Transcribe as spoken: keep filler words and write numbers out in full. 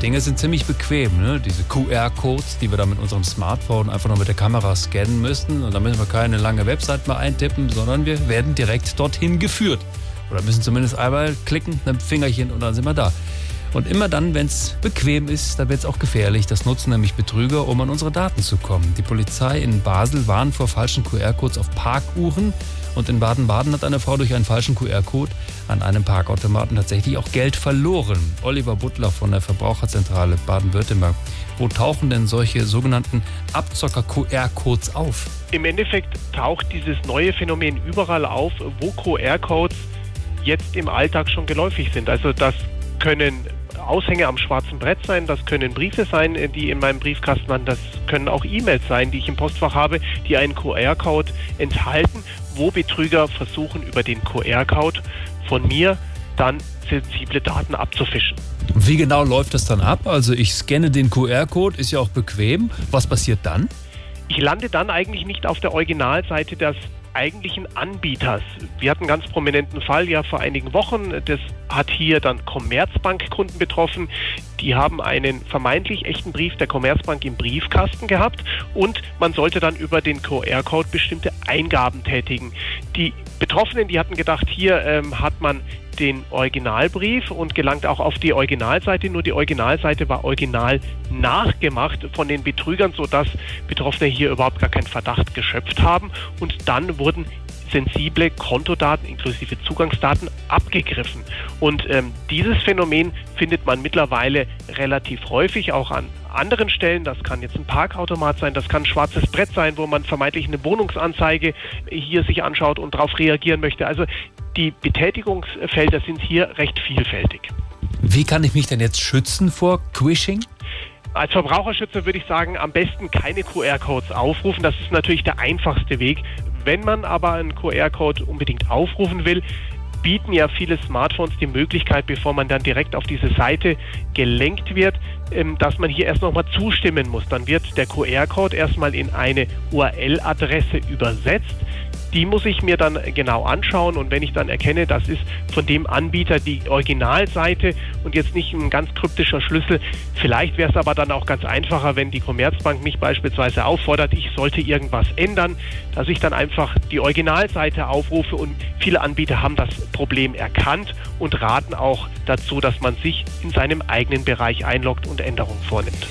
Dinge sind ziemlich bequem, ne? Diese Q R-Codes, die wir da mit unserem Smartphone einfach nur mit der Kamera scannen müssten. Und da müssen wir keine lange Website mehr eintippen, sondern wir werden direkt dorthin geführt. Oder müssen zumindest einmal klicken, ein Fingerchen und dann sind wir da. Und immer dann, wenn es bequem ist, da wird es auch gefährlich. Das nutzen nämlich Betrüger, um an unsere Daten zu kommen. Die Polizei in Basel warnt vor falschen Q R-Codes auf Parkuhren. Und in Baden-Baden hat eine Frau durch einen falschen Q R-Code an einem Parkautomaten tatsächlich auch Geld verloren. Oliver Butler von der Verbraucherzentrale Baden-Württemberg. Wo tauchen denn solche sogenannten Abzocker-Q R-Codes auf? Im Endeffekt taucht dieses neue Phänomen überall auf, wo Q R-Codes jetzt im Alltag schon geläufig sind. Also das können Aushänge am schwarzen Brett sein, das können Briefe sein, die in meinem Briefkasten waren, das können auch E-Mails sein, die ich im Postfach habe, die einen Q R-Code enthalten, wo Betrüger versuchen, über den Q R-Code von mir dann sensible Daten abzufischen. Wie genau läuft das dann ab? Also ich scanne den Q R-Code, ist ja auch bequem. Was passiert dann? Ich lande dann eigentlich nicht auf der Originalseite des eigentlichen Anbieters. Wir hatten einen ganz prominenten Fall ja vor einigen Wochen. Das hat hier dann Commerzbank-Kunden betroffen. Die haben einen vermeintlich echten Brief der Commerzbank im Briefkasten gehabt und man sollte dann über den Q R-Code bestimmte Eingaben tätigen. Die Betroffenen, die hatten gedacht, hier ähm, hat man den Originalbrief und gelangt auch auf die Originalseite. Nur die Originalseite war original nachgemacht von den Betrügern, sodass Betroffene hier überhaupt gar keinen Verdacht geschöpft haben. Und dann wurden sensible Kontodaten inklusive Zugangsdaten abgegriffen. Und ähm, dieses Phänomen findet man mittlerweile relativ häufig auch an anderen Stellen. Das kann jetzt ein Parkautomat sein, das kann ein schwarzes Brett sein, wo man vermeintlich eine Wohnungsanzeige hier sich anschaut und darauf reagieren möchte. Also die Betätigungsfelder sind hier recht vielfältig. Wie kann ich mich denn jetzt schützen vor Quishing? Als Verbraucherschützer würde ich sagen, am besten keine Q R-Codes aufrufen. Das ist natürlich der einfachste Weg. Wenn man aber einen Q R-Code unbedingt aufrufen will, bieten ja viele Smartphones die Möglichkeit, bevor man dann direkt auf diese Seite gelenkt wird, dass man hier erst nochmal zustimmen muss. Dann wird der Q R-Code erstmal in eine U R L-Adresse übersetzt. Die muss ich mir dann genau anschauen und wenn ich dann erkenne, das ist von dem Anbieter die Originalseite und jetzt nicht ein ganz kryptischer Schlüssel, vielleicht wäre es aber dann auch ganz einfacher, wenn die Commerzbank mich beispielsweise auffordert, ich sollte irgendwas ändern, dass ich dann einfach die Originalseite aufrufe und viele Anbieter haben das Problem erkannt und raten auch dazu, dass man sich in seinem eigenen Bereich einloggt und Änderungen vornimmt.